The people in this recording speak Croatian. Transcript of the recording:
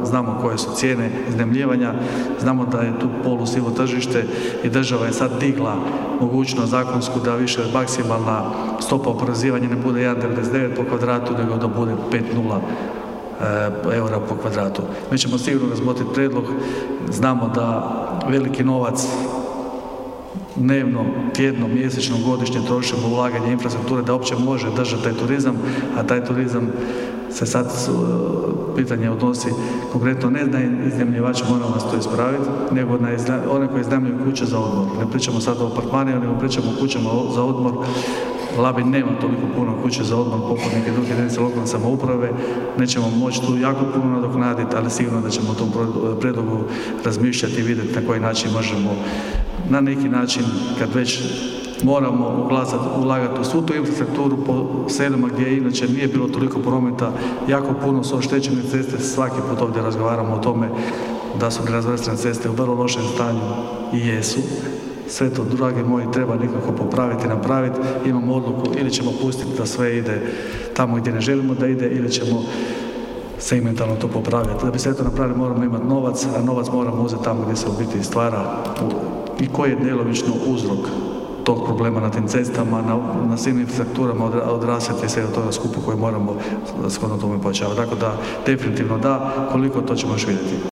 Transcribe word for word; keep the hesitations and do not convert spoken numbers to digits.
znamo koje su cijene iznajmljivanja, znamo da je tu polusivo tržište i država je sad digla mogućnost zakonsku da više maksimalna stopa oporezivanja ne bude jedan zarez devedeset devet po kvadratu, nego da bude pet zarez nula eura po kvadratu. Mi ćemo sigurno razmotriti prijedlog, znamo da veliki novac dnevno, tjedno, mjesečno, godišnje trošimo u ulaganje infrastrukture da uopće može držati taj turizam, a taj turizam se sad pitanje odnosi konkretno ne na iznajmljivače, moramo nas to ispraviti, nego na one koji iznajmljuju kuće za odmor. Ne pričamo sad o apartmanima, nego pričamo o kućama za odmor. Labin nema toliko puno kuće za odmor poput neke druge jedinice lokalne samouprave, nećemo moći tu jako puno nadoknaditi, ali sigurno da ćemo u tom prijedlogu razmišljati i vidjeti na koji način možemo na neki način, kad već moramo ulagati u svu tu infrastrukturu po selima gdje inače nije bilo toliko prometa, jako puno su oštećene ceste, svaki put ovdje razgovaramo o tome da su nerazvrstane ceste u vrlo lošem stanju i jesu. Sve to, dragi moji, treba nekako popraviti, napraviti. Imamo odluku, ili ćemo pustiti da sve ide tamo gdje ne želimo da ide, ili ćemo segmentalno to popravljati. Da bi sve to napravili moramo imati novac, a novac moramo uzeti tamo gdje se u biti stvara i koji je djelomično uzrok tog problema na tim cestama, na, na svim infrastrukturama od rasvjete i svega toga skupa koje moramo shodno tome pojačavati. Tako da, definitivno da, koliko to ćemo još vidjeti.